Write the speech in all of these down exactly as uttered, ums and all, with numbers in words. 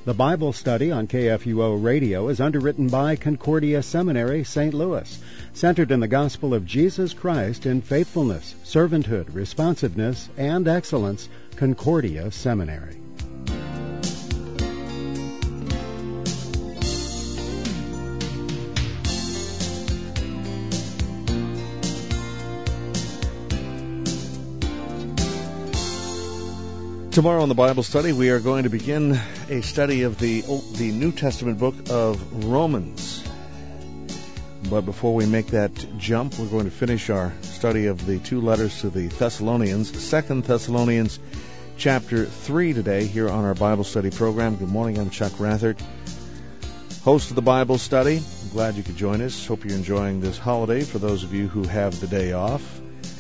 The Bible study on K F U O Radio is underwritten by Concordia Seminary, Saint Louis, centered in the gospel of Jesus Christ in faithfulness, servanthood, responsiveness, and excellence. Concordia Seminary. Tomorrow in the Bible study, we are going to begin a study of the the New Testament book of Romans. But before we make that jump, we're going to finish our study of the two letters to the Thessalonians, Second Thessalonians chapter three today here on our Bible study program. Good morning, I'm Chuck Rathert, host of the Bible study. I'm glad you could join us. Hope you're enjoying this holiday for those of you who have the day off.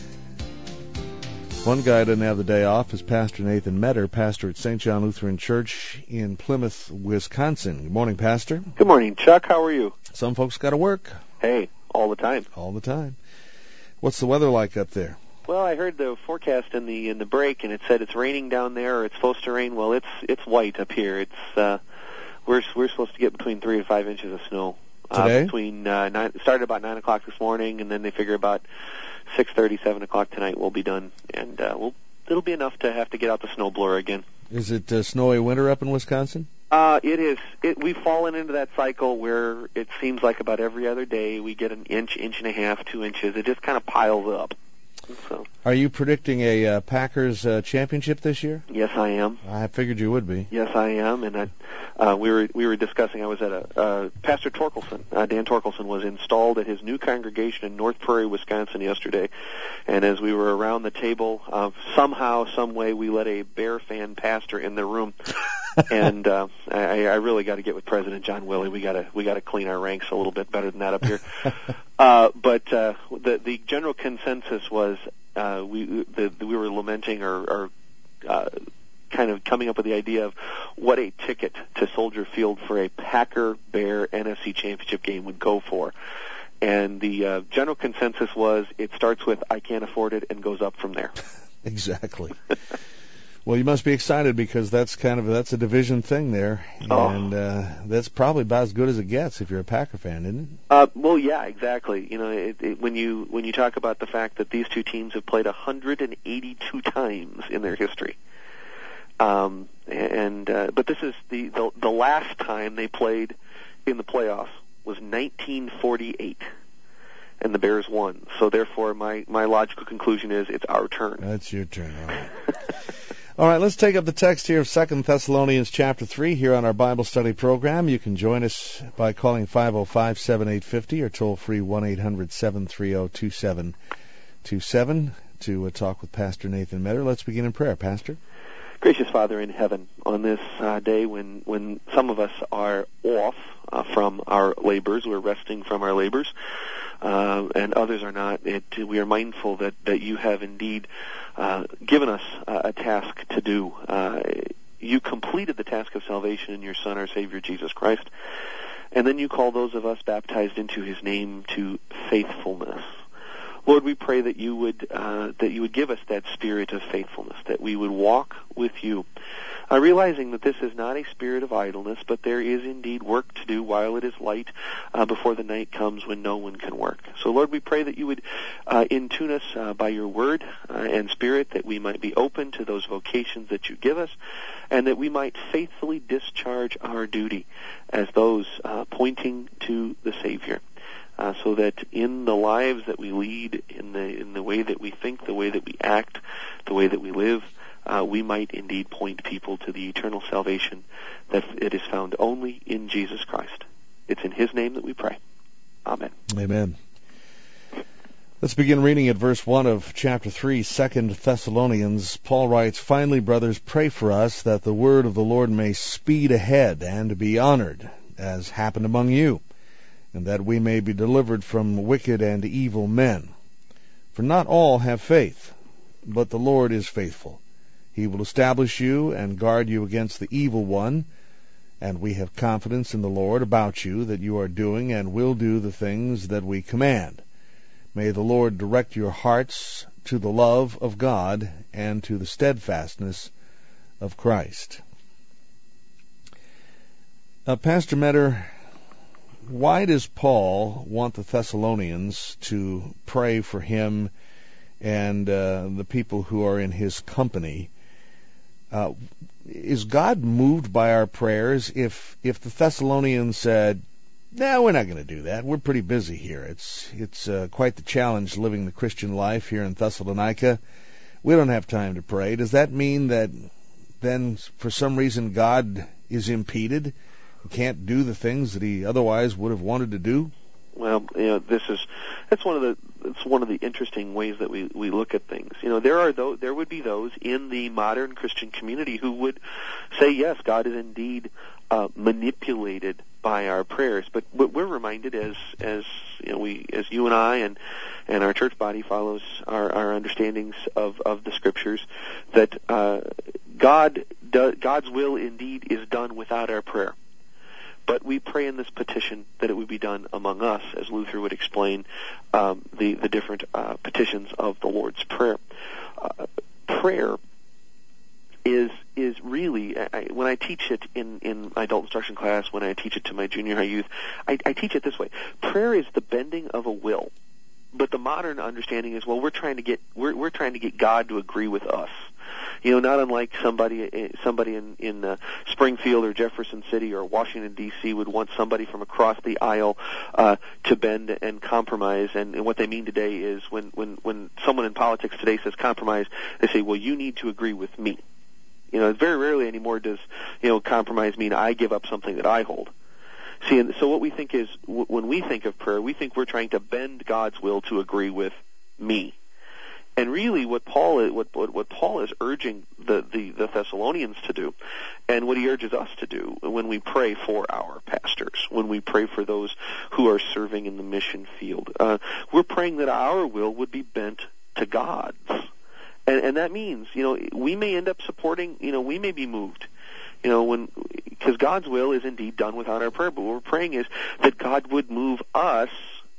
One guy doesn't have the day off is Pastor Nathan Metter, pastor at Saint John Lutheran Church in Plymouth, Wisconsin. Good morning, Pastor. Good morning, Chuck. How are you? Some folks got to work. Hey, all the time. All the time. What's the weather like up there? Well, I heard the forecast in the in the break, and it said it's raining down there, or it's supposed to rain. Well, it's it's white up here. It's uh, we're we're supposed to get between three and five inches of snow today. Uh, between uh, nine, it started about nine o'clock this morning, and then they figure about six thirty, seven o'clock tonight we'll be done, and uh, we'll, it'll be enough to have to get out the snowblower again. Is it uh, snowy winter up in Wisconsin? Uh, it is. It, we've fallen into that cycle where it seems like about every other day we get an inch, inch and a half, two inches. It just kind of piles up. So. Are you predicting a uh, Packers uh, championship this year? Yes, I am. I figured you would be. Yes, I am, and I, uh, we were we were discussing. I was at a uh, Pastor Torkelson, uh, Dan Torkelson, was installed at his new congregation in North Prairie, Wisconsin, yesterday, and as we were around the table, uh, somehow, some way, we let a Bear fan pastor in the room, and uh, I, I really got to get with President John Willey. We got to we got to clean our ranks a little bit better than that up here. uh, but uh, the the general consensus was. Uh, we the, we were lamenting or, or uh, kind of coming up with the idea of what a ticket to Soldier Field for a Packer-Bear N F C Championship game would go for. And the uh, general consensus was it starts with I can't afford it and goes up from there. Exactly. Well, you must be excited because that's kind of that's a division thing there, and oh. uh, that's probably about as good as it gets if you're a Packer fan, isn't it? Uh, well, yeah, exactly. You know, it, it, when you when you talk about the fact that these two teams have played one hundred eighty-two times in their history, um, and uh, but this is the, the the last time they played in the playoffs was nineteen forty-eight. And the Bears won. So therefore, my, my logical conclusion is it's our turn. That's your turn. All right. All right, let's take up the text here of Second Thessalonians chapter three here on our Bible study program. You can join us by calling five oh five, seven eight five oh or toll-free one eight hundred, seven three zero, two seven two seven to uh, talk with Pastor Nathan Metter. Let's begin in prayer, Pastor. Gracious Father in heaven, on this uh, day when, when some of us are off uh, from our labors, we're resting from our labors, uh, and others are not, it, we are mindful that, that you have indeed uh, given us uh, a task to do. Uh, you completed the task of salvation in your Son, our Savior, Jesus Christ, and then you call those of us baptized into his name to faithfulness. Lord, we pray that you would uh, that you would give us that spirit of faithfulness, that we would walk with you, uh, realizing that this is not a spirit of idleness, but there is indeed work to do while it is light, uh, before the night comes when no one can work. So, Lord, we pray that you would uh, intune us uh, by your word uh, and spirit, that we might be open to those vocations that you give us, and that we might faithfully discharge our duty as those uh, pointing to the Savior. Uh, so that in the lives that we lead, in the in the way that we think, the way that we act, the way that we live, uh, we might indeed point people to the eternal salvation that it is found only in Jesus Christ. It's in his name that we pray. Amen. Amen. Let's begin reading at verse one of chapter three, Second Thessalonians. Paul writes, "Finally, brothers, pray for us that the word of the Lord may speed ahead and be honored, as happened among you, and that we may be delivered from wicked and evil men. For not all have faith, but the Lord is faithful. He will establish you and guard you against the evil one, and we have confidence in the Lord about you that you are doing and will do the things that we command. May the Lord direct your hearts to the love of God and to the steadfastness of Christ." Uh, Pastor Metter, why does Paul want the Thessalonians to pray for him and uh, the people who are in his company? Uh, is God moved by our prayers? If if the Thessalonians said, "No, we're not going to do that. We're pretty busy here. It's it's uh, quite the challenge living the Christian life here in Thessalonica. We don't have time to pray." Does that mean that then, for some reason, God is impeded? He can't do the things that he otherwise would have wanted to do? Well, you know, this is that's one of the it's one of the interesting ways that we, we look at things. You know, there are those, there would be those in the modern Christian community who would say, yes, God is indeed uh, manipulated by our prayers. But what we're reminded, as as you know, we as you and I and and our church body follows our, our understandings of, of the Scriptures, that uh, God do, God's will indeed is done without our prayer. But we pray in this petition that it would be done among us, as Luther would explain um, the, the different uh, petitions of the Lord's Prayer. Uh, prayer is is really, I, when I teach it in, in my adult instruction class, when I teach it to my junior high youth, I, I teach it this way. Prayer is the bending of a will. But the modern understanding is, well, we're trying to get we're we're trying to get God to agree with us. You know, not unlike somebody somebody in in uh, Springfield or Jefferson City or Washington D C would want somebody from across the aisle uh, to bend and compromise. And, and what they mean today is, when when when someone in politics today says compromise, they say, well, you need to agree with me. You know, very rarely anymore does you know compromise mean I give up something that I hold. See, and so what we think is, w- when we think of prayer, we think we're trying to bend God's will to agree with me. And really, what Paul is, what, what, what Paul is urging the, the, the Thessalonians to do, and what he urges us to do when we pray for our pastors, when we pray for those who are serving in the mission field, uh, we're praying that our will would be bent to God's. And, and that means, you know, we may end up supporting, you know, we may be moved. You know, when because God's will is indeed done without our prayer, but what we're praying is that God would move us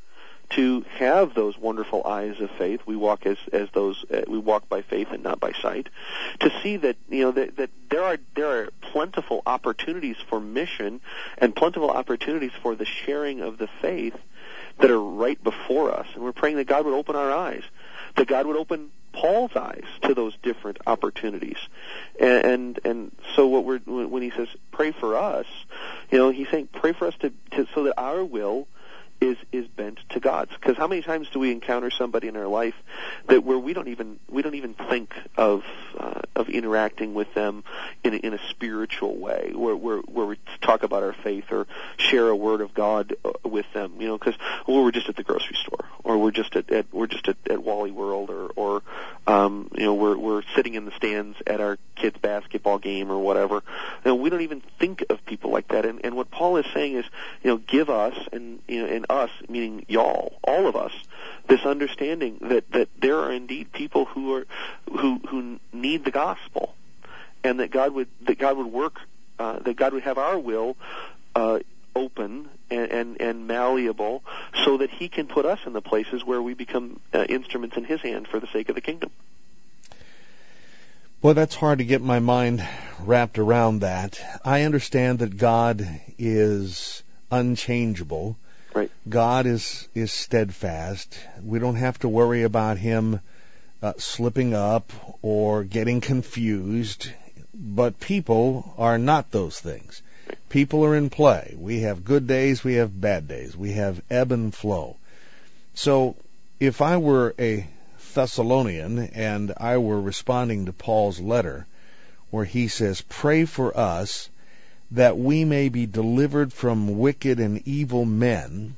to have those wonderful eyes of faith. We walk as as those uh, we walk by faith and not by sight. To see that you know that, that there are there are plentiful opportunities for mission and plentiful opportunities for the sharing of the faith that are right before us, and we're praying that God would open our eyes, that God would open Paul's eyes to those different opportunities. And, and and so what we're when he says pray for us, you know, he's saying pray for us to, to so that our will is is bent to God's. Because how many times do we encounter somebody in our life that where we don't even we don't even think of uh, of interacting with them in a, in a spiritual way, where where where we talk about our faith or share a word of God with them, you know, because well, we're just at the grocery store, or we're just at, at we're just at, at Wally World, or or um, you know we're we're sitting in the stands at our kids' basketball game or whatever. You know, we don't even think of people like that. And and what Paul is saying is, you know, give us and you know and us, meaning y'all, all of us, this understanding that, that there are indeed people who are who who need the gospel, and that God would that God would work, uh, that God would have our will uh, open and, and and malleable, so that He can put us in the places where we become uh, instruments in His hand for the sake of the kingdom. Well, that's hard to get my mind wrapped around that. I understand that God is unchangeable. Right. God is is steadfast. We don't have to worry about Him uh, slipping up or getting confused. But people are not those things. People are in play. We have good days, we have bad days. We have ebb and flow. So if I were a Thessalonian and I were responding to Paul's letter where he says, pray for us that we may be delivered from wicked and evil men,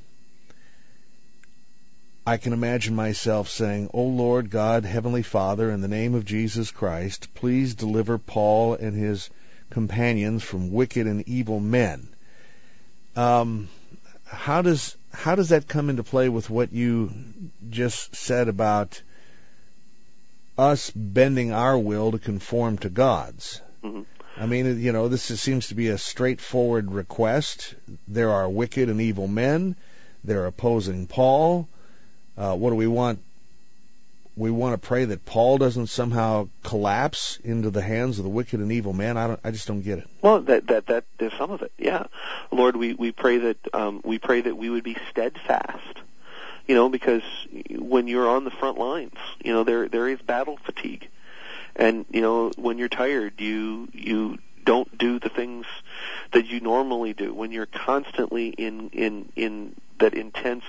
I can imagine myself saying, O Lord God, Heavenly Father, in the name of Jesus Christ, please deliver Paul and his companions from wicked and evil men. Um, how does how does that come into play with what you just said about us bending our will to conform to God's? Mm-hmm. I mean, you know, this is, seems to be a straightforward request. There are wicked and evil men. They're opposing Paul. Uh, what do we want we want to pray that Paul doesn't somehow collapse into the hands of the wicked and evil man? I don't. I just don't get it. Well, that that that there's some of it. Yeah, Lord, we we pray that um, we pray that we would be steadfast. You know, because when you're on the front lines, you know there there is battle fatigue, and you know when you're tired, you you don't do the things that you normally do. When you're constantly in in in that intense.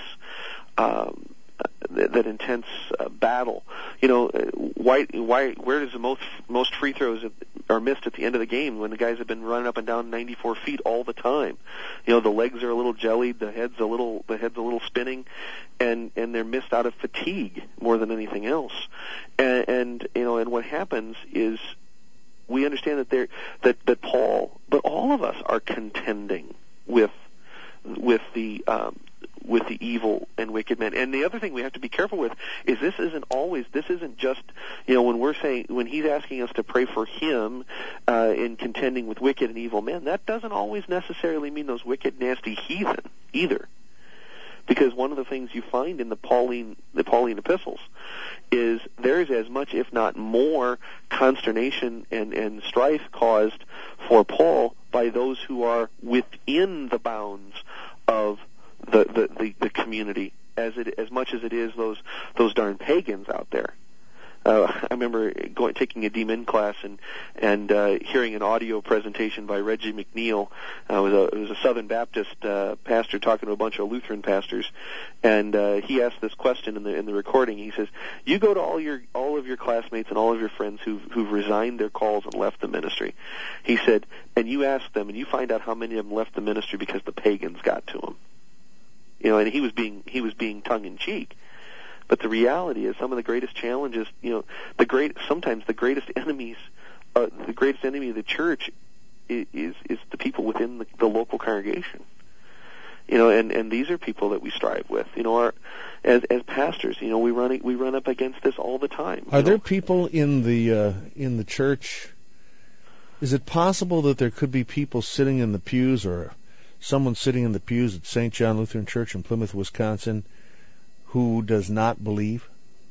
Um, That, that intense uh, battle, you know, why, why, where does the most most free throws are missed at the end of the game when the guys have been running up and down ninety-four feet all the time? You know, the legs are a little jellied, the head's a little, the head's a little spinning, and and they're missed out of fatigue more than anything else. And, and you know, and what happens is we understand that there that that Paul, but all of us are contending with with the um, with the evil and wicked men. And the other thing we have to be careful with is this isn't always, this isn't just, you know, when we're saying, when he's asking us to pray for him uh, in contending with wicked and evil men, that doesn't always necessarily mean those wicked, nasty heathen either. Because one of the things you find in the Pauline, the Pauline epistles is there's as much, if not more, consternation and, and strife caused for Paul by those who are within the bounds of the, the, the, the community, as it as much as it is those those darn pagans out there. Uh, I remember going taking a D Min class and and uh, hearing an audio presentation by Reggie McNeil. Uh, it was a it was a Southern Baptist uh, pastor talking to a bunch of Lutheran pastors, and uh, he asked this question in the in the recording. He says, "You go to all your all of your classmates and all of your friends who've who've resigned their calls and left the ministry." He said, "And you ask them, and you find out how many of them left the ministry because the pagans got to them." You know, and he was being he was being tongue in cheek. But the reality is, some of the greatest challenges, you know, the great sometimes the greatest enemies, uh, the greatest enemy of the church is is, is the people within the, the local congregation. You know, and, and these are people that we strive with. You know, our as as pastors, you know, we run we run up against this all the time. Are know? there people in the uh, in the church? Is it possible that there could be people sitting in the pews, or someone sitting in the pews at Saint John Lutheran Church in Plymouth, Wisconsin, who does not believe?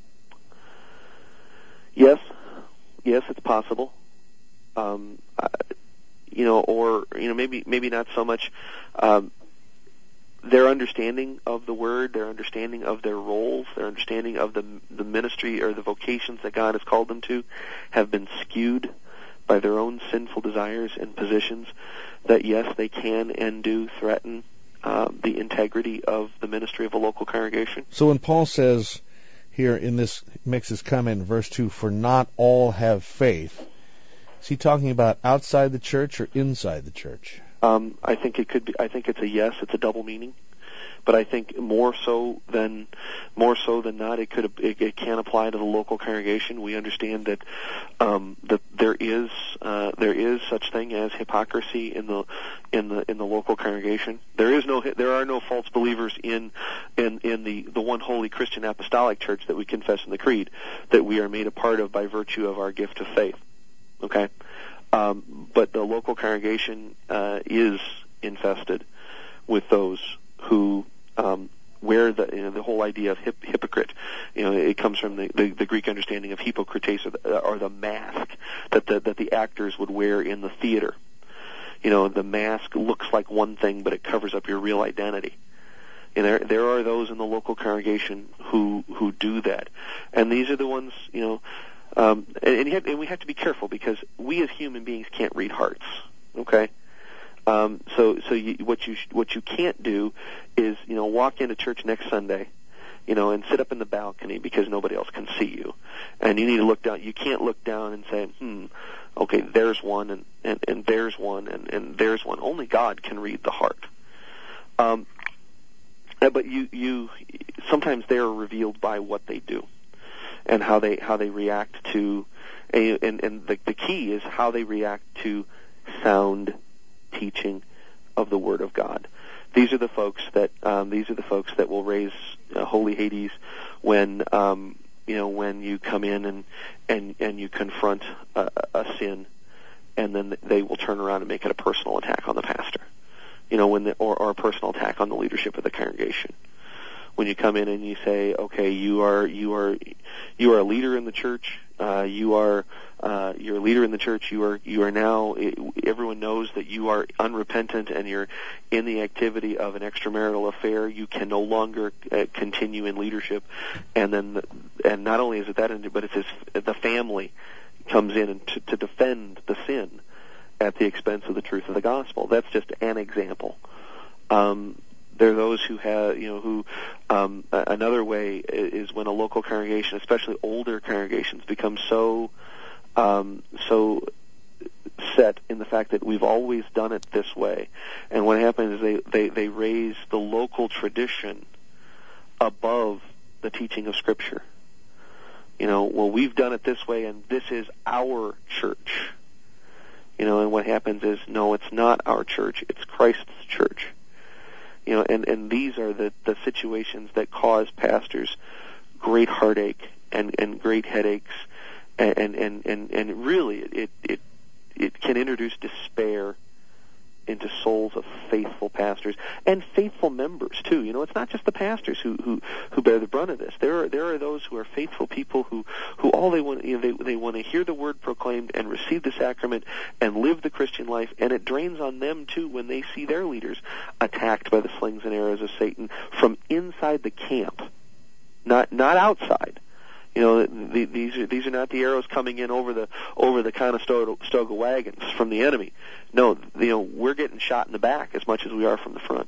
Yes, yes, it's possible. Um, uh, you know, or you know, maybe maybe not so much. Um, their understanding of the word, their understanding of their roles, their understanding of the the ministry or the vocations that God has called them to, have been skewed by their own sinful desires and positions. That yes, they can and do threaten Uh, the integrity of the ministry of a local congregation. So when Paul says here in this, makes his comment in verse two, for not all have faith, is he talking about outside the church or inside the church? Um, I think it could be, I think it's a yes, it's a double meaning. But I think more so than more so than not, it could it, it can apply to the local congregation. We understand that um, that there is uh, there is such thing as hypocrisy in the in the in the local congregation. There is no there are no false believers in in in the the one holy Christian apostolic church that we confess in the creed, that we are made a part of by virtue of our gift of faith. Okay, um, but the local congregation uh, is infested with those who Um, where the you know, the whole idea of hip, hypocrite, you know, it comes from the, the, the Greek understanding of hypokrites, or the, or the mask that the that the actors would wear in the theater. You know, the mask looks like one thing, but it covers up your real identity. And there there are those in the local congregation who who do that, and these are the ones, you know, um, and, and, you have, and we have to be careful, because we as human beings can't read hearts. Okay. Um, so, so you, what you what you can't do is, you know, walk into church next Sunday, you know, and sit up in the balcony because nobody else can see you, and you need to look down. You can't look down and say, hmm, okay, there's one, and, and, and there's one, and, and there's one. Only God can read the heart. Um, but you you sometimes they are revealed by what they do, and how they how they react to, a, and and the, the key is how they react to sound teaching of the Word of God. These are the folks that um, these are the folks that will raise uh, holy Hades when um, you know when you come in and and and you confront a, a sin, and then they will turn around and make it a personal attack on the pastor, you know, when the, or, or a personal attack on the leadership of the congregation. when you come in and you say, okay, you are you are you are a leader in the church. Uh, you are uh, you're a leader in the church. You are you are now. Everyone knows that you are unrepentant and you're in the activity of an extramarital affair. You can no longer uh, continue in leadership. And then the, and not only is it that, but it's his, the family comes in and to, to defend the sin at the expense of the truth of the gospel. That's just an example. Um, There are those who have, you know, who, um, another way is when a local congregation, especially older congregations, become so, um, so set in the fact that we've always done it this way. And what happens is they, they, they raise the local tradition above the teaching of Scripture. You know, well, we've done it this way and this is our church. You know, and what happens is, no, it's not our church, it's Christ's church. You know, and, and these are the, the situations that cause pastors great heartache and, and great headaches, and, and, and, and really it, it, it can introduce despair into souls of faithful pastors and faithful members too. You know, it's not just the pastors who, who, who bear the brunt of this. There are there are those who are faithful people who, who all they want, you know, they they want to hear the word proclaimed and receive the sacrament and live the Christian life, and it drains on them too when they see their leaders attacked by the slings and arrows of Satan from inside the camp, not not outside. You know, the, these are these are not the arrows coming in over the over the Conestoga wagons from the enemy. No, you know, we're getting shot in the back as much as we are from the front.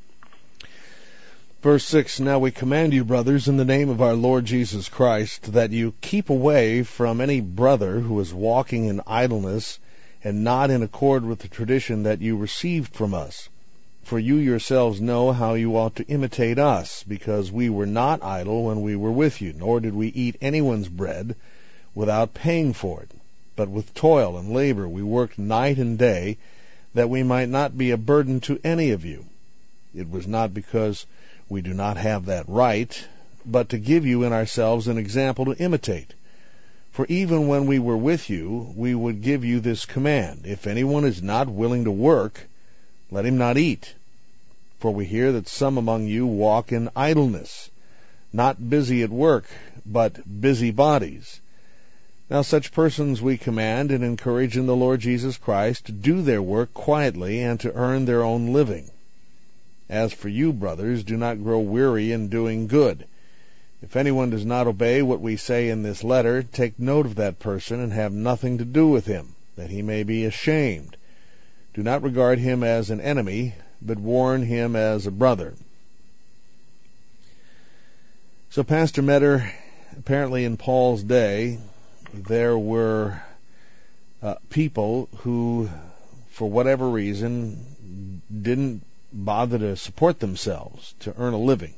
Verse six, now we command you, brothers, in the name of our Lord Jesus Christ, that you keep away from any brother who is walking in idleness and not in accord with the tradition that you received from us. For you yourselves know how you ought to imitate us, because we were not idle when we were with you, nor did we eat anyone's bread without paying for it. But with toil and labor we worked night and day, that we might not be a burden to any of you. It was not because we do not have that right, but to give you in ourselves an example to imitate. For even when we were with you, we would give you this command: if anyone is not willing to work, let him not eat. For we hear that some among you walk in idleness, not busy at work, but busybodies. Now such persons we command and encourage in the Lord Jesus Christ to do their work quietly and to earn their own living. As for you, brothers, do not grow weary in doing good. If anyone does not obey what we say in this letter, take note of that person and have nothing to do with him, that he may be ashamed. Do not regard him as an enemy, but warn him as a brother. So, Pastor Metter, apparently in Paul's day, there were uh, people who, for whatever reason, didn't bother to support themselves, to earn a living.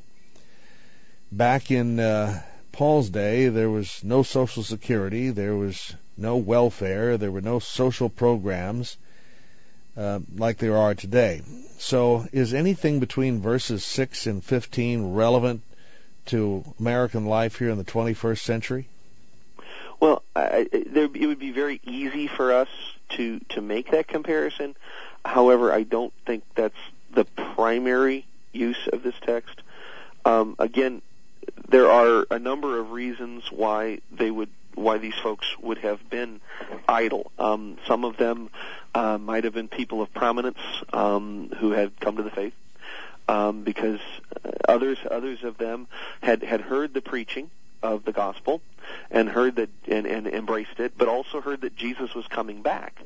Back in uh, Paul's day, there was no Social Security, there was no welfare, there were no social programs uh, like there are today. So is anything between verses six and fifteen relevant to American life here in the twenty-first century? Well, I, there, it would be very easy for us to, to make that comparison. However, I don't think that's the primary use of this text. Um, again, there are a number of reasons why they would, why these folks would have been idle. Um, some of them uh, might have been people of prominence um, who had come to the faith, um, because others, others of them had had heard the preaching of the gospel and heard that and, and embraced it, but also heard that Jesus was coming back.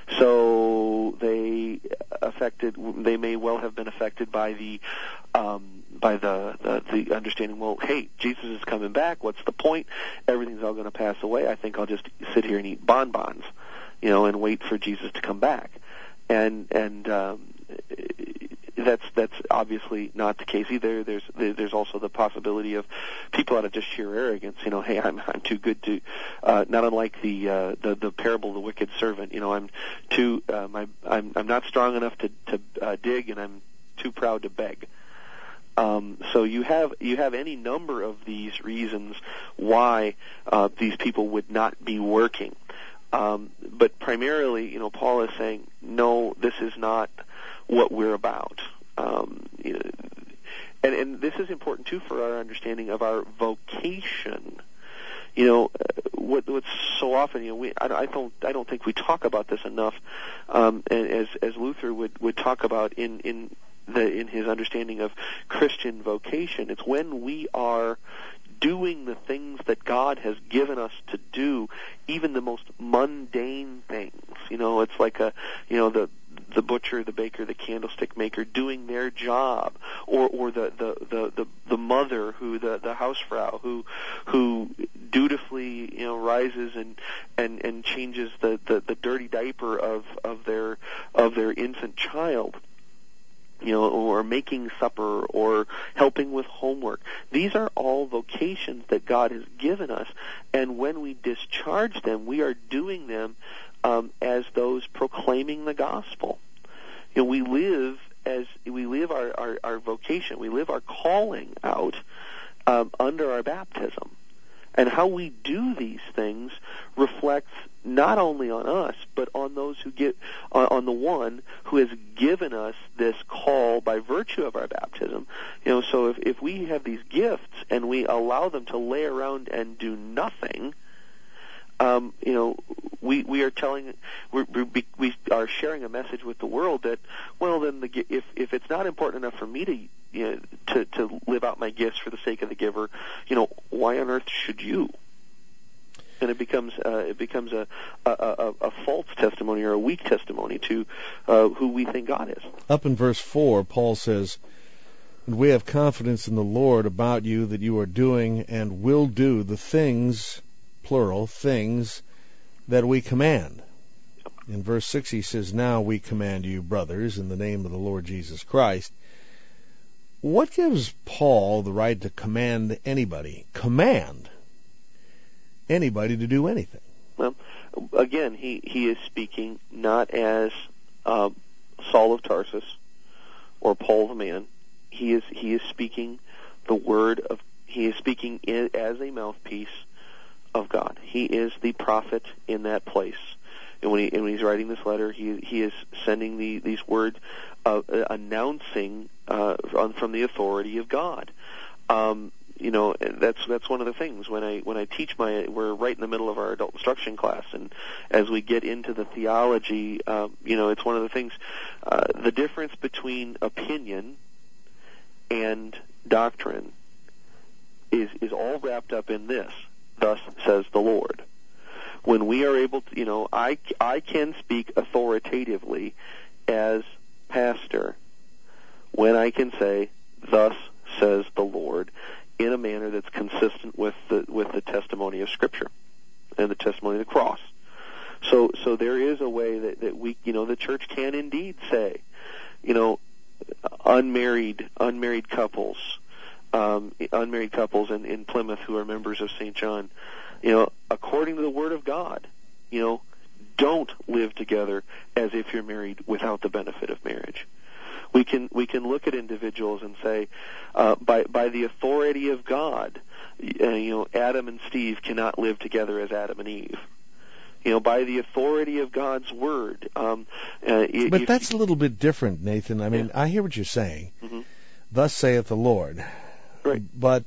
So they affected. They may well have been affected by the um, by the, the the understanding. Well, hey, Jesus is coming back. What's the point? Everything's all going to pass away. I think I'll just sit here and eat bonbons, you know, and wait for Jesus to come back. And and um, that's that's obviously not the case either. There's there's also the possibility of people out of just sheer arrogance. You know, hey, I'm I'm too good to. Uh, not unlike the uh, the the parable of the wicked servant. You know, I'm too um, I, I'm I'm not strong enough to to uh, dig, and I'm too proud to beg. Um, so you have you have any number of these reasons why uh, these people would not be working. Um, but primarily, you know, Paul is saying, no, this is not what we're about. Um, you know, and, and this is important, too, for our understanding of our vocation. You know, what, what's so often, you know, we, I, I don't, I don't think we talk about this enough, um, as, as Luther would, would talk about in, in the, in his understanding of Christian vocation. It's when we are doing the things that God has given us to do, even the most mundane things. You know, it's like a, you know, the, the butcher, the baker, the candlestick maker doing their job, or or the the the the, the mother who the the housefrau who who dutifully, you know, rises and and and changes the the, the dirty diaper of of their of their infant child. You know, or making supper, or helping with homework. These are all vocations that God has given us, and when we discharge them, we are doing them um, as those proclaiming the gospel. You know, we live as we live our, our, our vocation, we live our calling out um, under our baptism. And how we do these things reflects not only on us, but on those who get, on, on the one who has given us this call by virtue of our baptism. You know, so if, if we have these gifts and we allow them to lay around and do nothing, um, you know, we we are telling, we're, we we are sharing a message with the world that, well, then the, if if it's not important enough for me to, you know, to to live out my gifts for the sake of the giver, you know, why on earth should you? And it becomes uh, it becomes a, a, a, a false testimony or a weak testimony to uh, who we think God is. Up in verse four, Paul says, "And we have confidence in the Lord about you that you are doing and will do the things," plural, things, "that we command." In verse six he says, "Now we command you, brothers, in the name of the Lord Jesus Christ." What gives Paul the right to command anybody? Command anybody to do anything? Well, again, he, he is speaking not as uh, Saul of Tarsus or Paul the man. He is he is speaking the word of. He is speaking in, as a mouthpiece of God. He is the prophet in that place. And when, he, and when he's writing this letter, he he is sending the, these words, uh, announcing uh, on, from the authority of God. Um, you know, that's that's one of the things when I when I teach my. We're right in the middle of our adult instruction class, and as we get into the theology, um, you know, it's one of the things. Uh, the difference between opinion and doctrine is is all wrapped up in this. Thus says the Lord. When we are able to, you know, I, I can speak authoritatively as pastor when I can say, "Thus says the Lord," in a manner that's consistent with the with the testimony of Scripture and the testimony of the cross. So, so there is a way that, that we, you know, the church can indeed say, you know, unmarried unmarried couples, um, unmarried couples in, in Plymouth who are members of Saint John, you know, according to the Word of God, you know, don't live together as if you're married without the benefit of marriage. We can we can look at individuals and say, uh, by by the authority of God, uh, you know, Adam and Steve cannot live together as Adam and Eve. You know, by the authority of God's word. Um, uh, but if, that's a little bit different, Nathan. I mean, yeah. I hear what you're saying. Mm-hmm. Thus saith the Lord. Right. But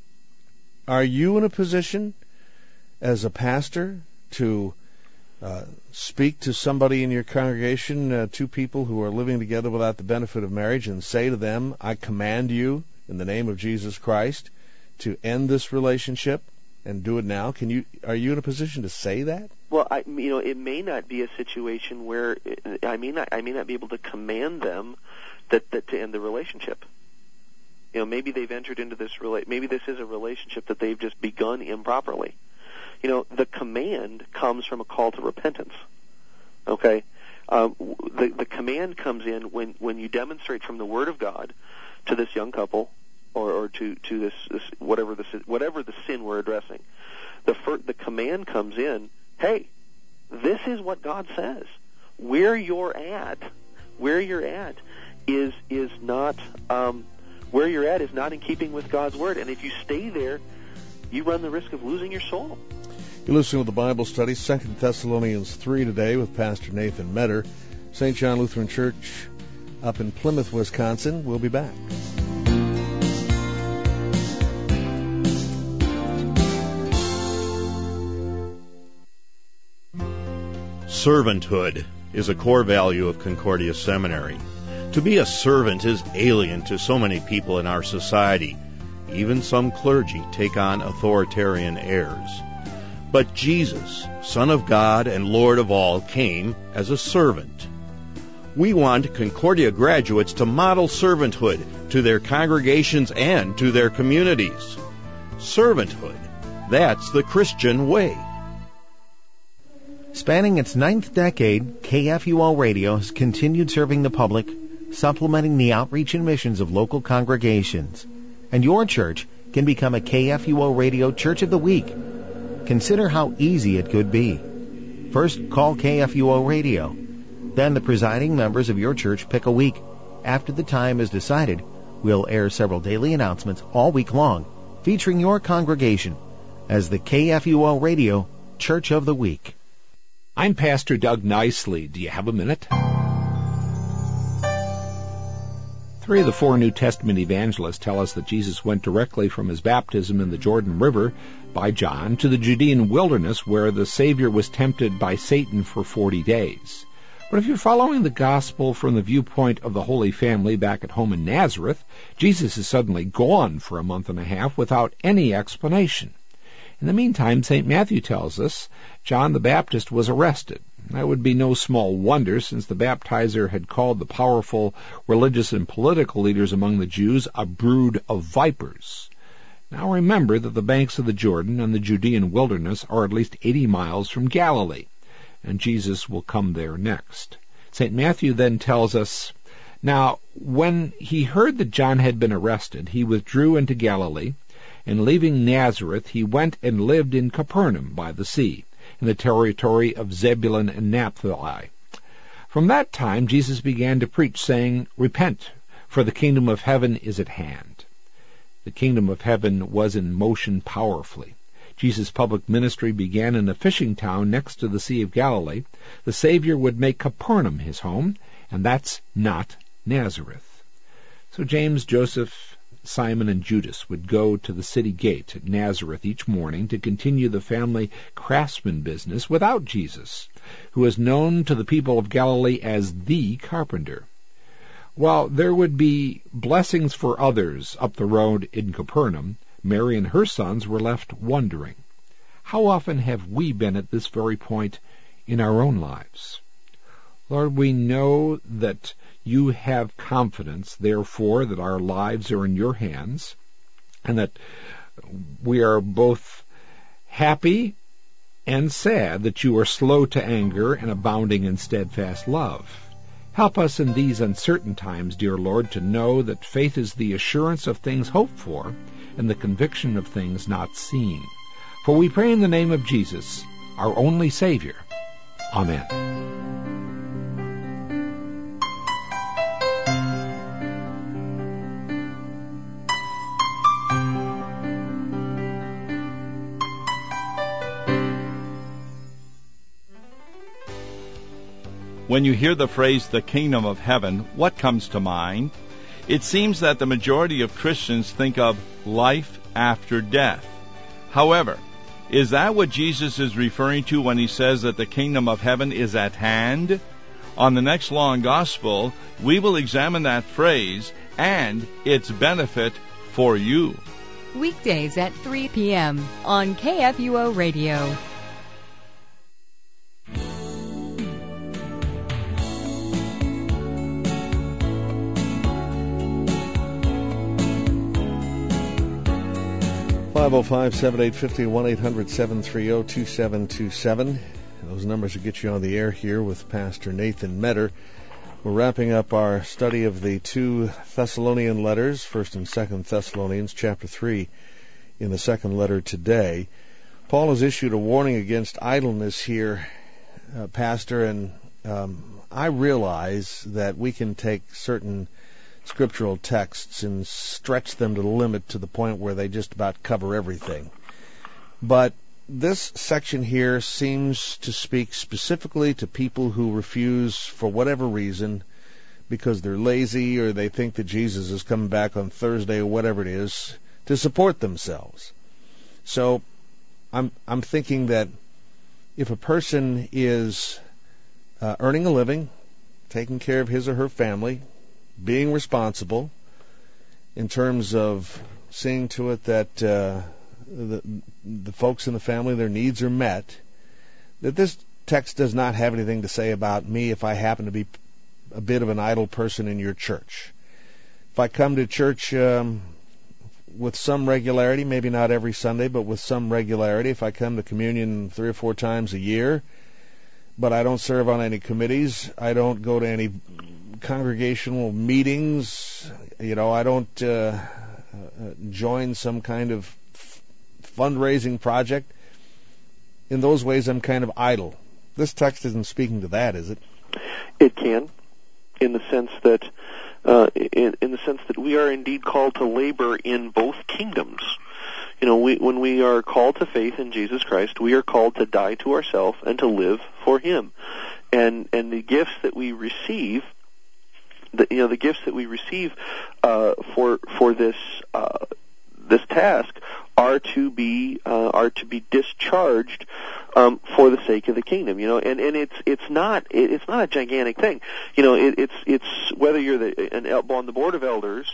are you in a position as a pastor to uh, speak to somebody in your congregation, uh, two people who are living together without the benefit of marriage, and say to them, "I command you in the name of Jesus Christ to end this relationship and do it now"? Can you? Are you in a position to say that? Well, I, you know, it may not be a situation where I may not, I may not be able to command them that, that to end the relationship. You know, maybe they've entered into this rela- maybe this is a relationship that they've just begun improperly. You know, the command comes from a call to repentance. Okay, um, the the command comes in when, when you demonstrate from the Word of God to this young couple, or, or to to this, this whatever the whatever the sin we're addressing. The fir- the command comes in. Hey, this is what God says. Where you're at, where you're at, is is not um, where you're at is not in keeping with God's word. And if you stay there, you run the risk of losing your soul. You're listening to the Bible study, Second Thessalonians three today with Pastor Nathan Metter, Saint John Lutheran Church up in Plymouth, Wisconsin. We'll be back. Servanthood is a core value of Concordia Seminary. To be a servant is alien to so many people in our society. Even some clergy take on authoritarian airs. But Jesus, Son of God and Lord of all, came as a servant. We want Concordia graduates to model servanthood to their congregations and to their communities. Servanthood, that's the Christian way. Spanning its ninth decade, K F U O Radio has continued serving the public, supplementing the outreach and missions of local congregations. And your church can become a K F U O Radio Church of the Week. Consider how easy it could be. First, call K F U O Radio. Then the presiding members of your church pick a week. After the time is decided, we'll air several daily announcements all week long, featuring your congregation as the K F U O Radio Church of the Week. I'm Pastor Doug Nicely. Do you have a minute? Three of the four New Testament evangelists tell us that Jesus went directly from his baptism in the Jordan River by John to the Judean wilderness, where the Savior was tempted by Satan for forty days. But if you're following the gospel from the viewpoint of the Holy Family back at home in Nazareth, Jesus is suddenly gone for a month and a half without any explanation. In the meantime, Saint Matthew tells us John the Baptist was arrested. That would be no small wonder, since the baptizer had called the powerful religious and political leaders among the Jews a brood of vipers. Now remember that the banks of the Jordan and the Judean wilderness are at least eighty miles from Galilee, and Jesus will come there next. Saint Matthew then tells us, now, when he heard that John had been arrested, he withdrew into Galilee, and leaving Nazareth, he went and lived in Capernaum by the sea, in the territory of Zebulun and Naphtali. From that time Jesus began to preach, saying, Repent, for the kingdom of heaven is at hand. The kingdom of heaven was in motion powerfully. Jesus' public ministry began in a fishing town next to the Sea of Galilee. The Savior would make Capernaum his home, and that's not Nazareth. So James, Joseph, Simon, and Judas would go to the city gate at Nazareth each morning to continue the family craftsman business without Jesus, who is known to the people of Galilee as the carpenter. While there would be blessings for others up the road in Capernaum, Mary and her sons were left wondering, how often have we been at this very point in our own lives? Lord, we know that you have confidence, therefore, that our lives are in your hands, and that we are both happy and sad that you are slow to anger and abounding in steadfast love. Help us in these uncertain times, dear Lord, to know that faith is the assurance of things hoped for and the conviction of things not seen. For we pray in the name of Jesus, our only Savior. Amen. When you hear the phrase, the kingdom of heaven, what comes to mind? It seems that the majority of Christians think of life after death. However, is that what Jesus is referring to when he says that the kingdom of heaven is at hand? On the next Law and Gospel, we will examine that phrase and its benefit for you. Weekdays at three p.m. on K F U O Radio. five oh five, seven eight five oh, one eight hundred, seven three oh, two seven two seven. Those numbers will get you on the air here with Pastor Nathan Metter. We're wrapping up our study of the two Thessalonian letters, First and Second Thessalonians, chapter three, in the second letter today. Paul has issued a warning against idleness here, uh, Pastor, and um, I realize that we can take certain scriptural texts and stretch them to the limit to the point where they just about cover everything. But this section here seems to speak specifically to people who refuse, for whatever reason, because they're lazy or they think that Jesus is coming back on Thursday or whatever it is, to support themselves. So I'm I'm thinking that if a person is uh, earning a living, taking care of his or her family, being responsible in terms of seeing to it that uh, the, the folks in the family, their needs are met, that this text does not have anything to say about me if I happen to be a bit of an idle person in your church. If I come to church um, with some regularity, maybe not every Sunday, but with some regularity, if I come to communion three or four times a year, but I don't serve on any committees, I don't go to any congregational meetings, you know, I don't uh, join some kind of fundraising project, in those ways I'm kind of idle. This text isn't speaking to that, is it? It can, in the sense that uh, in, in the sense that we are indeed called to labor in both kingdoms. You know, we, when we are called to faith in Jesus Christ, we are called to die to ourselves and to live for Him. And and the gifts that we receive, the, you know, the gifts that we receive uh, for for this uh, this task are to be uh, are to be discharged um, for the sake of the kingdom. You know, and, and it's it's not it's not a gigantic thing. You know, it, it's it's whether you're the, an on the board of elders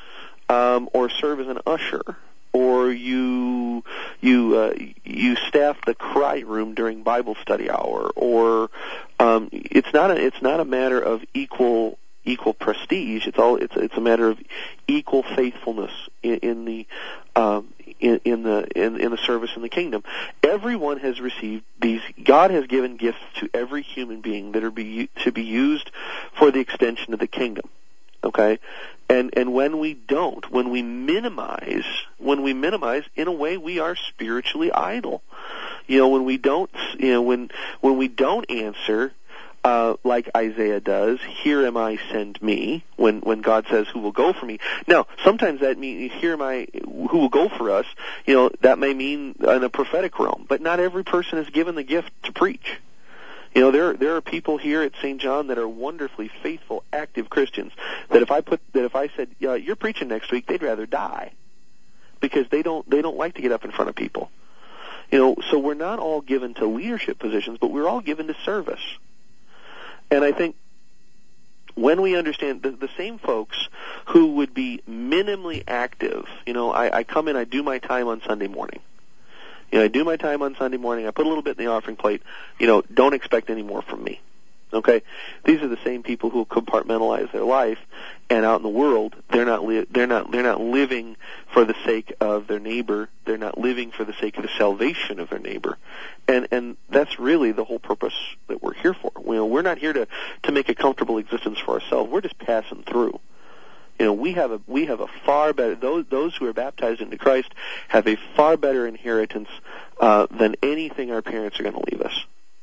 um, or serve as an usher, or you you uh, you staff the cry room during Bible study hour, or um, it's not a it's not a matter of equal equal prestige. It's all it's it's a matter of equal faithfulness in, in the um, in, in the in, in the service in the kingdom. Everyone has received these. God has given gifts to every human being that are be, to be used for the extension of the kingdom. Okay, and and when we don't, when we minimize, when we minimize, in a way, we are spiritually idle. You know, when we don't, you know, when when we don't answer, uh, like Isaiah does, "Here am I, send me." When when God says, "Who will go for me?" Now, sometimes that means, "Here am I, who will go for us?" You know, that may mean in a prophetic realm, but not every person is given the gift to preach. You know, there there are people here at Saint John that are wonderfully faithful, active Christians. That if I put that if I said uh, you're preaching next week, they'd rather die, because they don't they don't like to get up in front of people. You know, so we're not all given to leadership positions, but we're all given to service. And I think when we understand the, the same folks who would be minimally active, you know, I, I come in, I do my time on Sunday morning. You know, I do my time on Sunday morning. I put a little bit in the offering plate. You know, don't expect any more from me. Okay, these are the same people who compartmentalize their life, and out in the world, they're not li- they're not they're not living for the sake of their neighbor. They're not living for the sake of the salvation of their neighbor, and and that's really the whole purpose that we're here for. You know, we're not here to to make a comfortable existence for ourselves. We're just passing through. You know, we have a we have a far better those those who are baptized into Christ have a far better inheritance uh, than anything our parents are going to leave us.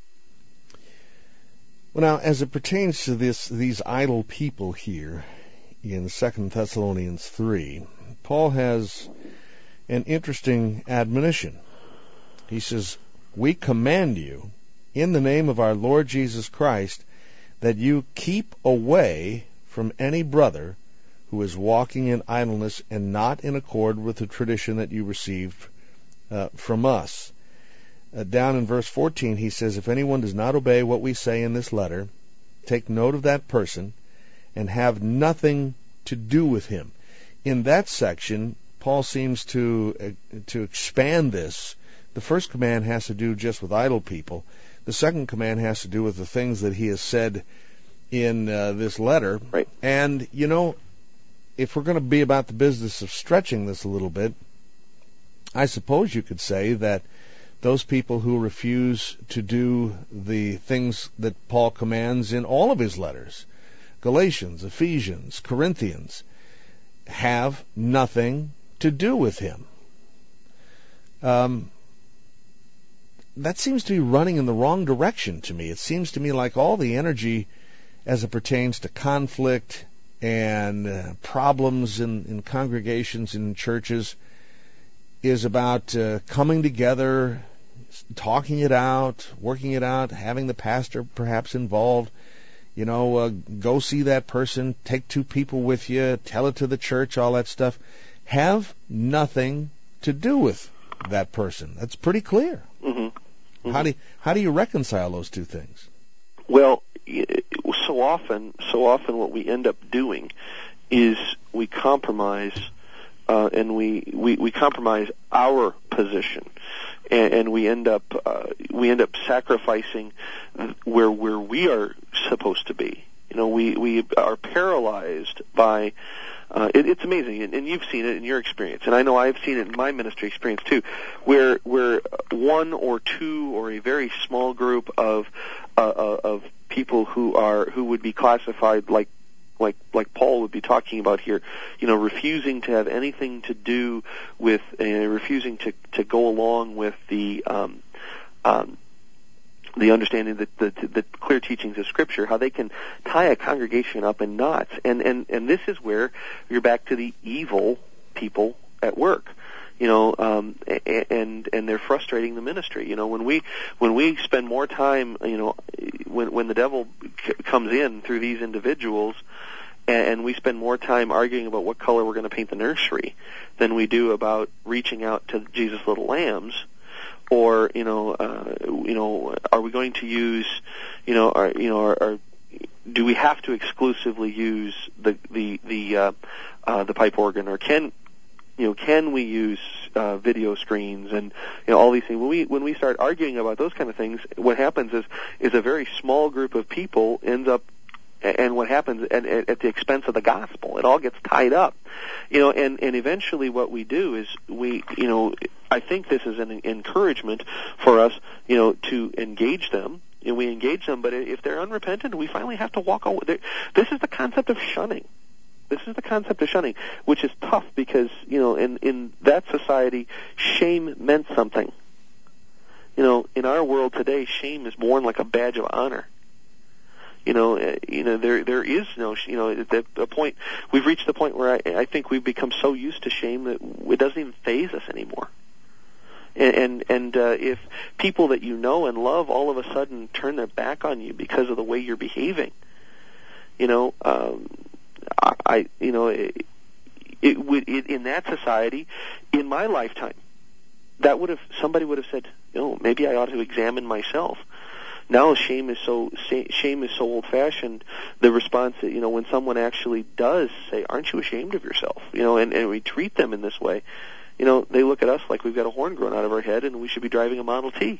Well, now, as it pertains to this these idle people here in Second Thessalonians three, Paul has an interesting admonition. He says, "We command you in the name of our Lord Jesus Christ that you keep away from any brother who is walking in idleness and not in accord with the tradition that you received uh, from us." Uh, down in verse fourteen, he says, "If anyone does not obey what we say in this letter, take note of that person and have nothing to do with him." In that section, Paul seems to uh, to expand this. The first command has to do just with idle people. The second command has to do with the things that he has said in uh, this letter. Right. And, you know, if we're going to be about the business of stretching this a little bit, I suppose you could say that those people who refuse to do the things that Paul commands in all of his letters, Galatians, Ephesians, Corinthians, have nothing to do with him. Um, that seems to be running in the wrong direction to me. It seems to me like all the energy as it pertains to conflict and uh, problems in, in congregations and in churches is about uh, coming together, talking it out, working it out, having the pastor perhaps involved. You know, uh, go see that person, take two people with you, tell it to the church, all that stuff. Have nothing to do with that person. That's pretty clear. Mm-hmm. Mm-hmm. How do you, how do you reconcile those two things? Well, so often, so often what we end up doing is we compromise, uh, and we, we, we compromise our position, and, and we end up uh, we end up sacrificing where where we are supposed to be. You know, we we are paralyzed by. Uh, it, it's amazing, and, and you've seen it in your experience, and I know I've seen it in my ministry experience too, where where one or two or a very small group of uh, of people who are who would be classified like like like Paul would be talking about here, you know, refusing to have anything to do with, uh, refusing to to go along with the um, um, the understanding that the, the clear teachings of Scripture, how they can tie a congregation up in knots. And, and, and this is where you're back to the evil people at work. You know, um, and, and they're frustrating the ministry. You know, when we, when we spend more time, you know, when, when the devil c- comes in through these individuals, and, and we spend more time arguing about what color we're going to paint the nursery than we do about reaching out to Jesus' little lambs, or, you know, uh, you know, are we going to use, you know, are, you know, are, are do we have to exclusively use the the the uh, uh, the pipe organ, or can, you know, can we use uh, video screens and, you know, all these things? When we when we start arguing about those kind of things, what happens is is a very small group of people ends up. And what happens at, at the expense of the gospel, it all gets tied up, you know. And, and eventually, what we do is we, you know, I think this is an encouragement for us, you know, to engage them. And we engage them, but if they're unrepentant, we finally have to walk away. This is the concept of shunning. This is the concept of shunning, which is tough because, you know, in in that society, shame meant something. You know, in our world today, shame is worn like a badge of honor. You know, uh, you know, there there is no, you know, the, the point, we've reached the point where I, I think we've become so used to shame that it doesn't even faze us anymore. And and, and uh, if people that you know and love all of a sudden turn their back on you because of the way you're behaving, you know, um, I, I, you know, it, it would it, in that society, in my lifetime, that would have somebody would have said, no, maybe I ought to examine myself. Now shame is so shame is so old-fashioned. The response, you know, when someone actually does say, "Aren't you ashamed of yourself?" You know, and, and we treat them in this way, you know, they look at us like we've got a horn growing out of our head, and we should be driving a Model T.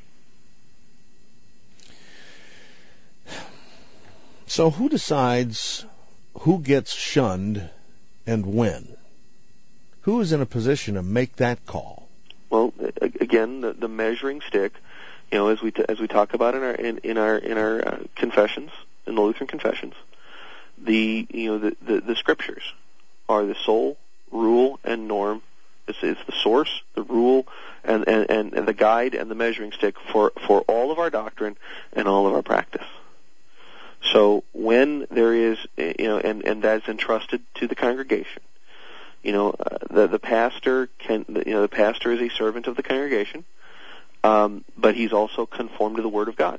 So, who decides who gets shunned and when? Who is in a position to make that call? Well, again, the, the measuring stick. You know, as we t- as we talk about in our in, in our in our uh, confessions, in the Lutheran confessions, the you know the, the, the scriptures are the sole rule and norm. It's, it's the source, the rule, and, and, and, and the guide and the measuring stick for, for all of our doctrine and all of our practice. So when there is, you know, and, and that's entrusted to the congregation, you know, uh, the the pastor can, you know, the pastor is a servant of the congregation. Um, but he's also conformed to the Word of God.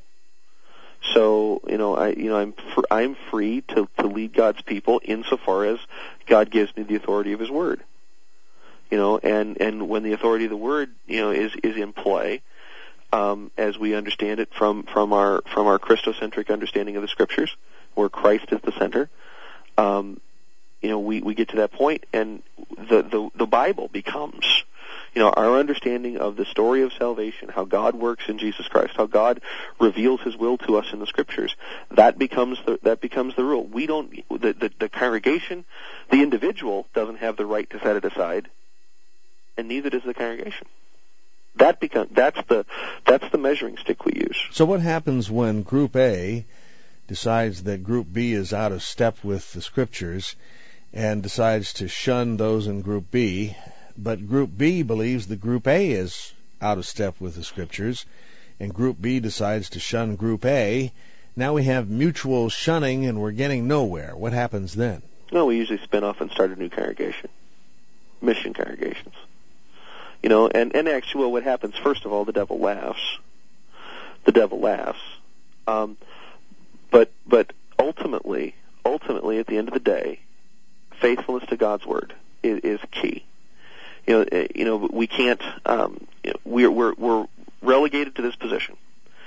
So, you know, I, you know, I'm fr- I'm free to, to lead God's people insofar as God gives me the authority of His Word. You know, and, and when the authority of the Word, you know, is is in play, um, as we understand it from, from our from our Christocentric understanding of the Scriptures, where Christ is the center, um, you know, we, we get to that point, and the the, the Bible becomes, you know, our understanding of the story of salvation, how God works in Jesus Christ, how God reveals His will to us in the Scriptures, that becomes the that becomes the rule. We don't, the the, the congregation, the individual doesn't have the right to set it aside, and neither does the congregation. That become that's the that's the measuring stick we use. So what happens when Group A decides that Group B is out of step with the Scriptures and decides to shun those in Group B? But Group B believes that Group A is out of step with the Scriptures, and Group B decides to shun Group A. Now we have mutual shunning, and we're getting nowhere. What happens then? Well, we usually spin off and start a new congregation, mission congregations. You know, and, and actually, well, what happens, first of all, the devil laughs. The devil laughs. Um, but but ultimately, ultimately, at the end of the day, faithfulness to God's Word is, is key. You know, you know, we can't. Um, you know, we're we're we're relegated to this position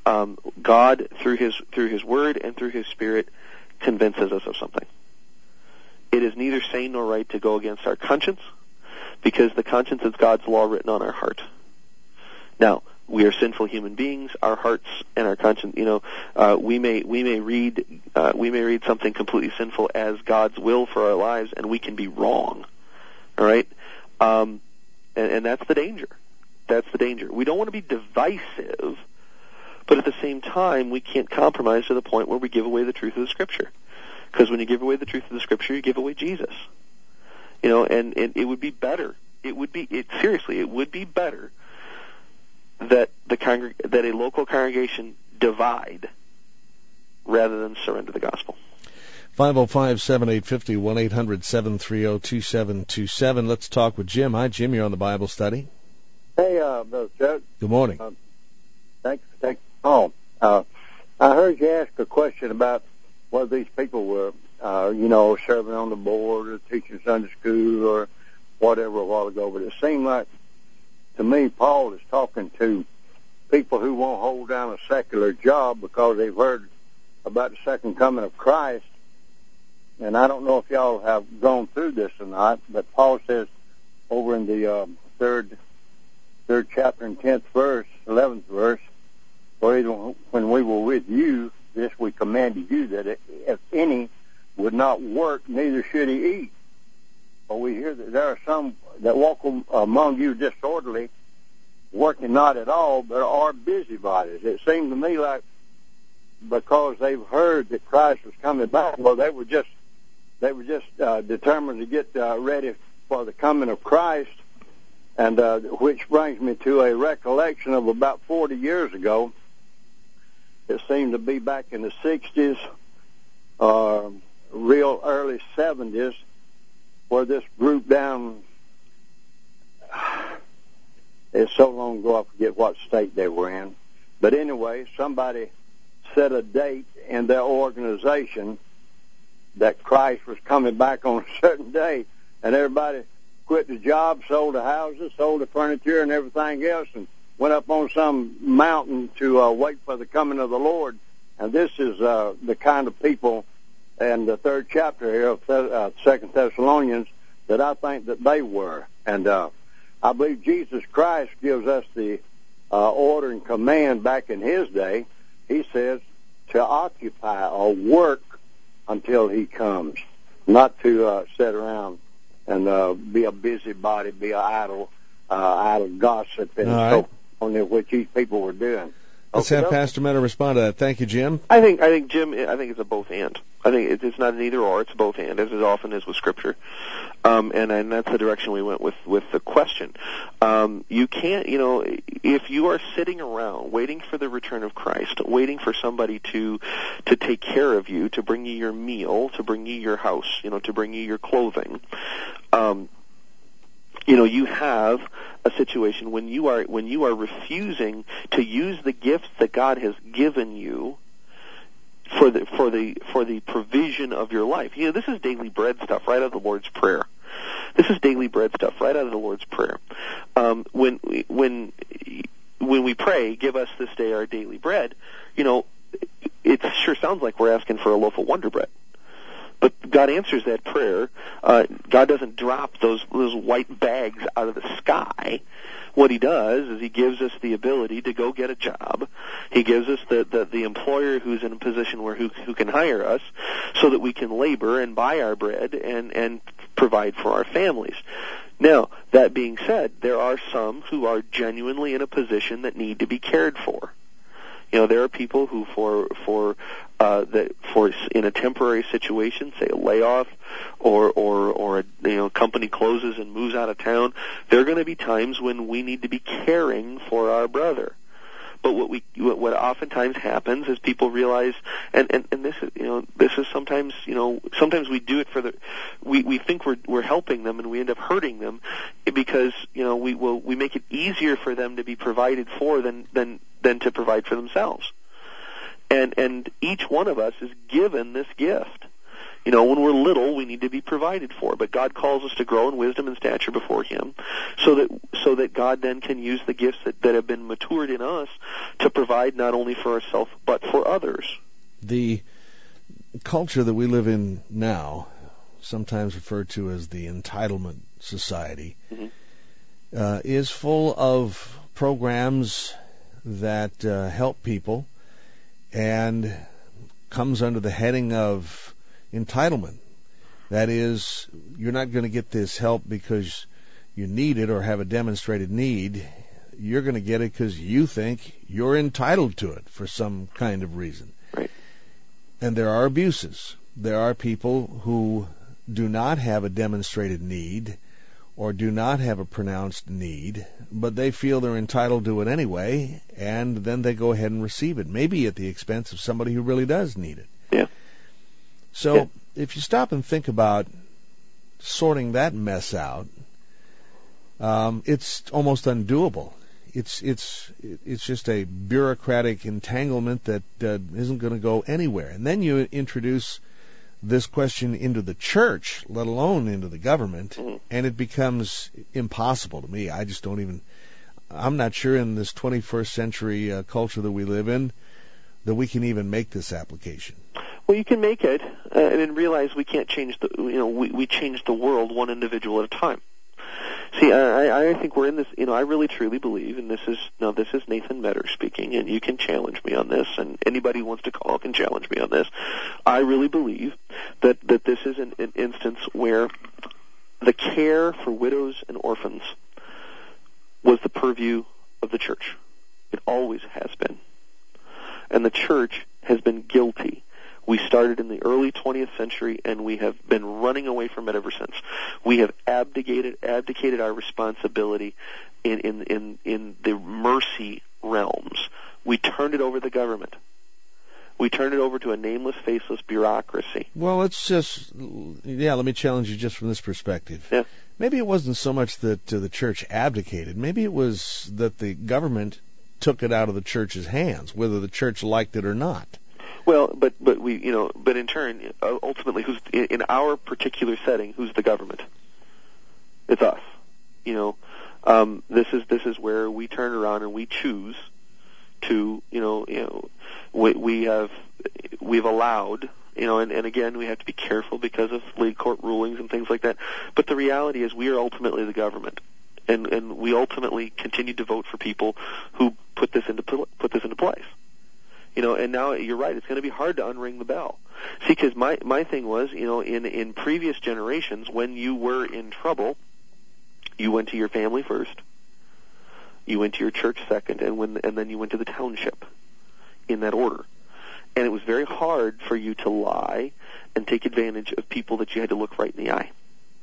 um, God, through His through His Word and through His Spirit, convinces us of something. It is neither sane nor right to go against our conscience, because the conscience is God's law written on our heart. Now, we are sinful human beings. Our hearts and our conscience, you know, uh, we may we may read uh, we may read something completely sinful as God's will for our lives, and we can be wrong. All right, um, and, and that's the danger. That's the danger. We don't want to be divisive, but at the same time, we can't compromise to the point where we give away the truth of the Scripture. Because when you give away the truth of the Scripture, you give away Jesus. You know, and, and it would be better. It would be it seriously. It would be better that the congreg- that a local congregation divide rather than surrender the gospel. five oh five, seven eight five oh, one eight hundred, seven three oh, two seven two seven. Let's talk with Jim. Hi, Jim. You're on the Bible study. Hey, uh, Brother Chuck. Good morning. Uh, thanks for taking the call. Uh, I heard you ask a question about whether these people were, uh, you know, serving on the board or teaching Sunday school or whatever a while ago, but it seemed like, to me, Paul is talking to people who won't hold down a secular job because they've heard about the second coming of Christ. And I don't know if y'all have gone through this or not, but Paul says over in the uh, third third chapter and tenth verse, eleventh verse, for even when we were with you, this we commanded you, that if any would not work, neither should he eat. For we hear that there are some that walk among you disorderly, working not at all, but are busybodies. It seemed to me like because they've heard that Christ was coming back, well, they were just they were just uh, determined to get uh, ready for the coming of Christ. And uh, which brings me to a recollection of about forty years ago. It seemed to be back in the sixties, uh, real early seventies, where this group down, it's so long ago I forget what state they were in. But anyway, somebody set a date in their organization that Christ was coming back on a certain day, and everybody quit the job, sold the houses, sold the furniture and everything else, and went up on some mountain to uh, wait for the coming of the Lord. And this is uh, the kind of people in the third chapter here of uh, Second Thessalonians that I think that they were. And uh, I believe Jesus Christ gives us the uh, order and command back in His day. He says to occupy or work until He comes, not to uh, sit around and uh, be a busybody, be an idle, uh, idle gossip, and right. so on, which these people were doing. Let's okay, have Pastor Miller respond to that. Thank you, Jim. I think, I think, Jim, I think it's a both and. I think it's not an either or; it's a both and, as it often is with Scripture. Um, and, and that's the direction we went with with the question. Um, you can't, you know, if you are sitting around waiting for the return of Christ, waiting for somebody to to take care of you, to bring you your meal, to bring you your house, you know, to bring you your clothing. Um, you know, you have a situation when you are when you are refusing to use the gifts that God has given you for the for the for the provision of your life. You know, this is daily bread stuff right out of the Lord's Prayer. This is daily bread stuff right out of the Lord's Prayer. Um, when we, when when we pray, give us this day our daily bread, you know, it sure sounds like we're asking for a loaf of Wonder Bread. But God answers that prayer. Uh, God doesn't drop those those white bags out of the sky. What He does is He gives us the ability to go get a job. He gives us the, the, the employer who's in a position where who, who can hire us so that we can labor and buy our bread and, and provide for our families. Now, that being said, there are some who are genuinely in a position that need to be cared for. You know, there are people who, for for uh, that for in a temporary situation, say a layoff, or or or a you know company closes and moves out of town. There are going to be times when we need to be caring for our brother. But what we what, what oftentimes happens is people realize, and, and, and this is you know this is sometimes you know sometimes we do it for the we, we think we're we're helping them and we end up hurting them because you know we will we make it easier for them to be provided for than than than to provide for themselves. And and each one of us is given this gift. You know, when we're little, we need to be provided for, but God calls us to grow in wisdom and stature before Him, so that so that God then can use the gifts that, that have been matured in us to provide not only for ourselves but for others. The culture that we live in now, sometimes referred to as the entitlement society, mm-hmm. uh, is full of programs that uh, help people and comes under the heading of entitlement. That is, you're not going to get this help because you need it or have a demonstrated need. You're going to get it because you think you're entitled to it for some kind of reason. Right. And there are abuses. There are people who do not have a demonstrated need or do not have a pronounced need, but they feel they're entitled to it anyway, and then they go ahead and receive it, maybe at the expense of somebody who really does need it. Yeah. So yeah. if you stop and think about sorting that mess out, um, it's almost undoable. It's it's it's just a bureaucratic entanglement that uh, isn't going to go anywhere. And then you introduce this question into the church, let alone into the government, mm-hmm. and it becomes impossible to me. I just don't even, I'm not sure in this twenty-first century uh, culture that we live in that we can even make this application. Well, you can make it, uh, and then realize we can't change the, you know, we, we change the world one individual at a time. See, I, I think we're in this, you know, I really truly believe, and this is, now this is Nathan Metter speaking, and you can challenge me on this, and anybody who wants to call can challenge me on this. I really believe that, that this is an, an instance where the care for widows and orphans was the purview of the church. It always has been. And the church has been guilty. We started in the early twentieth century, and we have been running away from it ever since. We have abdicated abdicated our responsibility in, in, in, in the mercy realms. We turned it over to the government. We turned it over to a nameless, faceless bureaucracy. Well, it's just, yeah, let me challenge you just from this perspective. Yeah. Maybe it wasn't so much that uh, the church abdicated. Maybe it was that the government took it out of the church's hands, whether the church liked it or not. Well, but but we you know, but in turn, ultimately, who's in our particular setting? Who's the government? It's us. You know, um, this is this is where we turn around and we choose to you know you know we, we have we've allowed you know, and, and again we have to be careful because of legal court rulings and things like that. But the reality is, we are ultimately the government, and and we ultimately continue to vote for people who put this into put this into place. You know, and now you're right, it's going to be hard to unring the bell. See, because my, my thing was, you know, in, in previous generations, when you were in trouble, you went to your family first, you went to your church second, and when and then you went to the township, in that order. And it was very hard for you to lie and take advantage of people that you had to look right in the eye.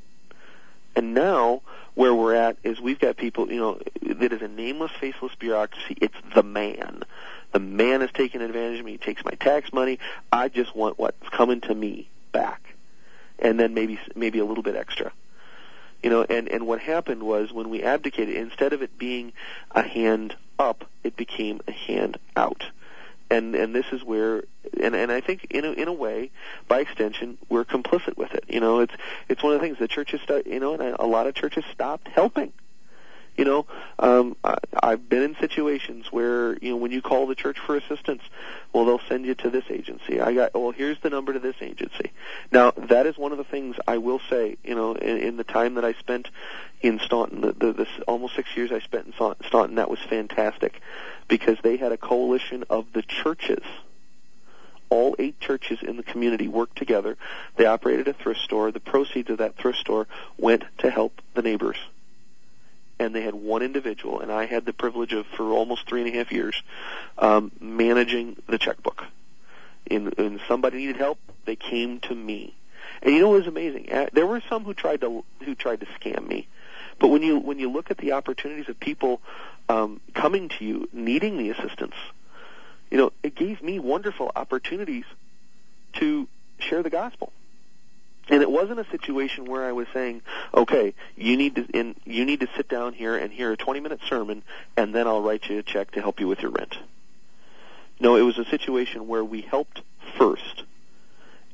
And now, where we're at is we've got people, you know, that is a nameless, faceless bureaucracy. It's the man. The man is taking advantage of me. He takes my tax money. I just want what's coming to me back, and then maybe maybe a little bit extra. You know, and, and what happened was when we abdicated, instead of it being a hand up, it became a hand out. And and this is where, and, and I think in a, in a way, by extension, we're complicit with it. You know, it's it's one of the things the churches, start, you know, and a lot of churches stopped helping. You know, um, I, I've been in situations where, you know, when you call the church for assistance, well, they'll send you to this agency. I got, well, here's the number to this agency. Now, that is one of the things I will say, you know, in, in the time that I spent in Staunton, the, the, this almost six years I spent in Staunton, that was fantastic, because they had a coalition of the churches. All eight churches in the community worked together. They operated a thrift store. The proceeds of that thrift store went to help the neighbors. And they had one individual, and I had the privilege of, for almost three and a half years, um, managing the checkbook. And, and somebody needed help, they came to me. And you know what was amazing? There were some who tried to who tried to scam me, but when you when you look at the opportunities of people um, coming to you needing the assistance, you know, it gave me wonderful opportunities to share the gospel. And it wasn't a situation where I was saying, okay, you need to in, you need to sit down here and hear a twenty-minute sermon, and then I'll write you a check to help you with your rent. No, it was a situation where we helped first,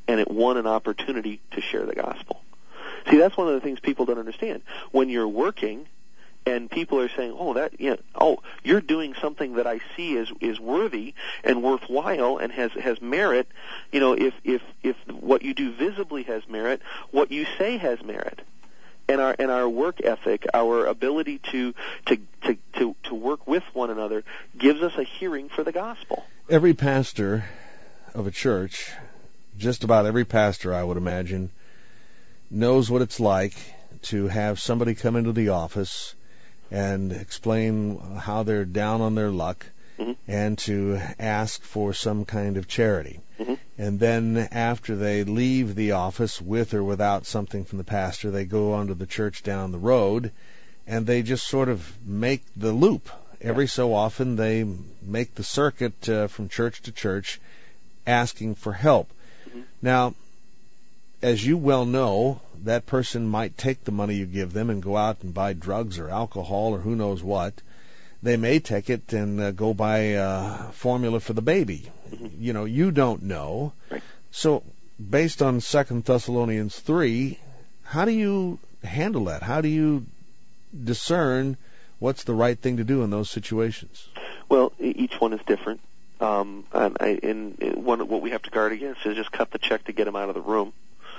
and it won an opportunity to share the gospel. See, that's one of the things people don't understand. When you're working and people are saying, oh, that, yeah, oh, you're doing something that I see is is worthy and worthwhile and has has merit. You know, if if if what you do visibly has merit, what you say has merit. And our and our work ethic, our ability to to, to to to work with one another, gives us a hearing for the gospel. Every pastor of a church, just about every pastor, I would imagine, knows what it's like to have somebody come into the office and explain how they're down on their luck, mm-hmm. and to ask for some kind of charity. Mm-hmm. And then after they leave the office with or without something from the pastor, they go on to the church down the road, and they just sort of make the loop. Every so often they make the circuit uh, from church to church asking for help. Mm-hmm. Now, as you well know, that person might take the money you give them and go out and buy drugs or alcohol or who knows what. They may take it and uh, go buy uh, formula for the baby. Mm-hmm. You know, you don't know. Right. So, based on Second Thessalonians three, how do you handle that? How do you discern what's the right thing to do in those situations? Well, each one is different. Um, and I, and one, what we have to guard against is just cut the check to get them out of the room.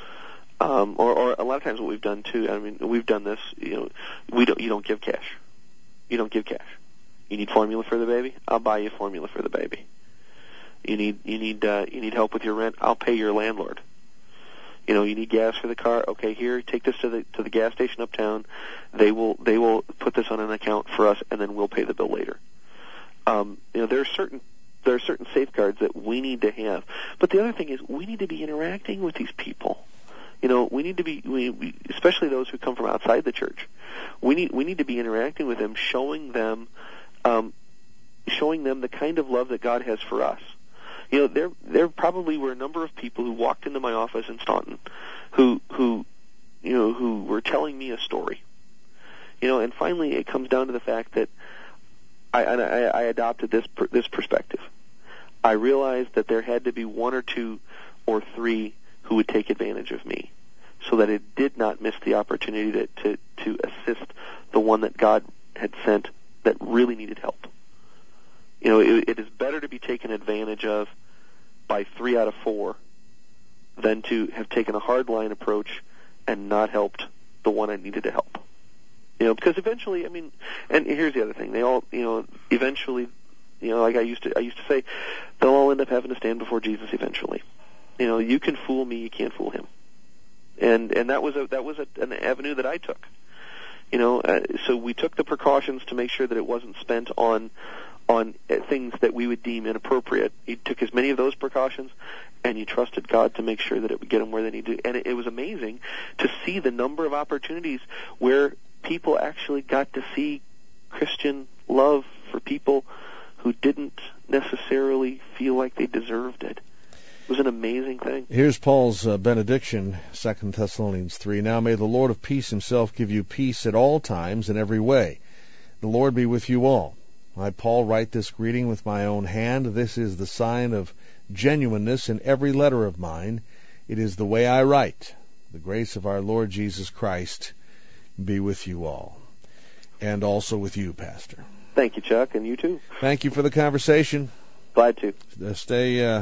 Um, or, or a lot of times what we've done too, I mean, we've done this, you know, we don't, you don't give cash. You don't give cash. You need formula for the baby? I'll buy you formula for the baby. You need, you need, uh, you need help with your rent? I'll pay your landlord. You know, you need gas for the car? Okay, here, take this to the, to the gas station uptown. They will, they will put this on an account for us, and then we'll pay the bill later. Um, you know, there are certain, there are certain safeguards that we need to have. But the other thing is, we need to be interacting with these people. You know, we need to be, we, we, especially those who come from outside the church. We need, we need to be interacting with them, showing them, um, showing them the kind of love that God has for us. You know, there, there probably were a number of people who walked into my office in Staunton, who, who, you know, who were telling me a story. You know, and finally it comes down to the fact that I, I, I adopted this, this perspective. I realized that there had to be one or two or three who would take advantage of me, so that it did not miss the opportunity to, to, to assist the one that God had sent that really needed help. You know, it, it is better to be taken advantage of by three out of four than to have taken a hard-line approach and not helped the one I needed to help. You know, because eventually, I mean, and here's the other thing, they all, you know, eventually, you know, like I used to, I used to say, they'll all end up having to stand before Jesus eventually. You know, you can fool me, you can't fool him, and and that was a that was a, an avenue that I took. You know, uh, so we took the precautions to make sure that it wasn't spent on on uh, things that we would deem inappropriate. You took as many of those precautions, and you trusted God to make sure that it would get them where they need to. And it, it was amazing to see the number of opportunities where people actually got to see Christian love for people who didn't necessarily feel like they deserved it. It was an amazing thing. Here's Paul's uh, benediction, Second Thessalonians three. Now may the Lord of peace himself give you peace at all times and every way. The Lord be with you all. I, Paul, write this greeting with my own hand. This is the sign of genuineness in every letter of mine. It is the way I write. The grace of our Lord Jesus Christ be with you all. And also with you, Pastor. Thank you, Chuck, and you too. Thank you for the conversation. Glad to. Uh, stay... Uh,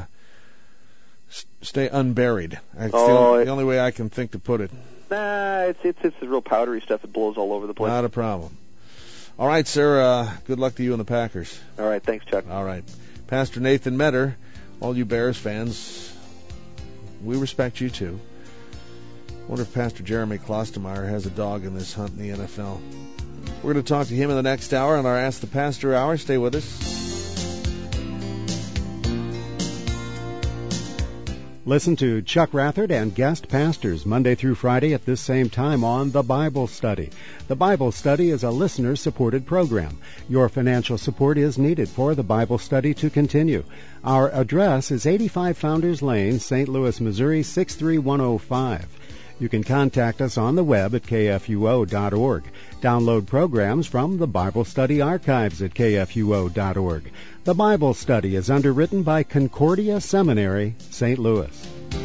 Stay unburied. That's oh, the, only, it, the only way I can think to put it. Nah, it's it's it's the real powdery stuff that blows all over the place. Not a problem. All right, sir. Uh, good luck to you and the Packers. All right, thanks, Chuck. All right, Pastor Nathan Metter, all you Bears fans, we respect you too. I wonder if Pastor Jeremy Klostermeyer has a dog in this hunt in the N F L. We're going to talk to him in the next hour on our Ask the Pastor hour. Stay with us. Listen to Chuck Rathert and guest pastors Monday through Friday at this same time on The Bible Study. The Bible Study is a listener-supported program. Your financial support is needed for The Bible Study to continue. Our address is eighty-five Founders Lane, Saint Louis, Missouri, six three one oh five. You can contact us on the web at k f u o dot org. Download programs from the Bible Study archives at k f u o dot org. The Bible Study is underwritten by Concordia Seminary, Saint Louis.